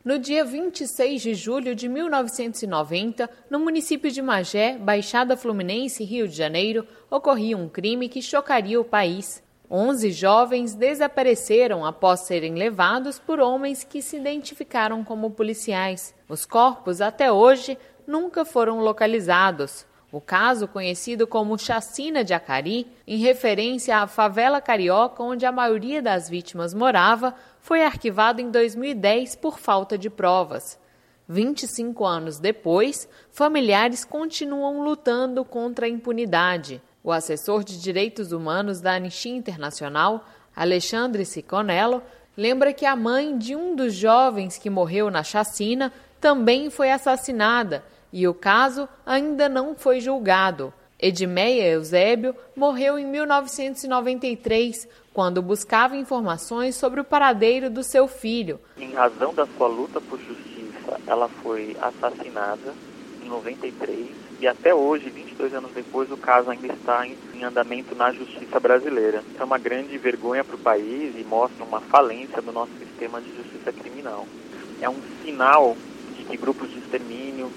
No dia 26 de julho de 1990, no município de Magé, Baixada Fluminense, Rio de Janeiro, ocorria um crime que chocaria o país. 11 jovens desapareceram após serem levados por homens que se identificaram como policiais. Os corpos, até hoje, nunca foram localizados. O caso, conhecido como Chacina de Acari, em referência à favela carioca onde a maioria das vítimas morava, foi arquivado em 2010 por falta de provas. 25 anos depois, familiares continuam lutando contra a impunidade. O assessor de Direitos Humanos da Anistia Internacional, Alexandre Siconello, lembra que a mãe de um dos jovens que morreu na chacina também foi assassinada e o caso ainda não foi julgado. Edmeia Eusébio morreu em 1993, quando buscava informações sobre o paradeiro do seu filho. Em razão da sua luta por justiça, ela foi assassinada em 93 e até hoje, 22 anos depois, o caso ainda está em andamento na justiça brasileira. É uma grande vergonha para o país e mostra uma falência do nosso sistema de justiça criminal. É um sinal de que grupos de extermínio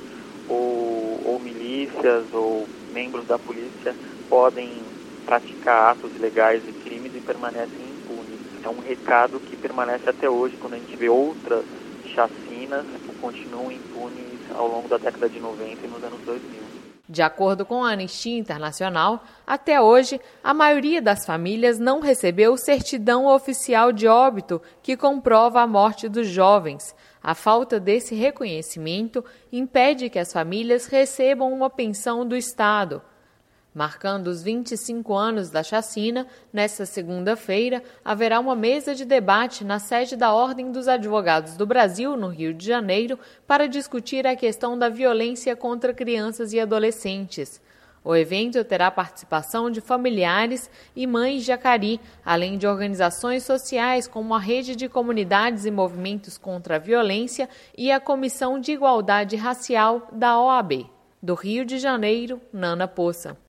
ou milícias ou membros da polícia podem praticar atos ilegais e crimes e permanecem impunes. É um recado que permanece até hoje quando a gente vê outras chacinas que continuam impunes ao longo da década de 90 e nos anos 2000. De acordo com a Anistia Internacional, até hoje, a maioria das famílias não recebeu certidão oficial de óbito que comprova a morte dos jovens. A falta desse reconhecimento impede que as famílias recebam uma pensão do Estado. Marcando os 25 anos da chacina, nesta segunda-feira, haverá uma mesa de debate na sede da Ordem dos Advogados do Brasil, no Rio de Janeiro, para discutir a questão da violência contra crianças e adolescentes. O evento terá participação de familiares e mães de Acari, além de organizações sociais como a Rede de Comunidades e Movimentos contra a Violência e a Comissão de Igualdade Racial da OAB. Do Rio de Janeiro, Nana Poça.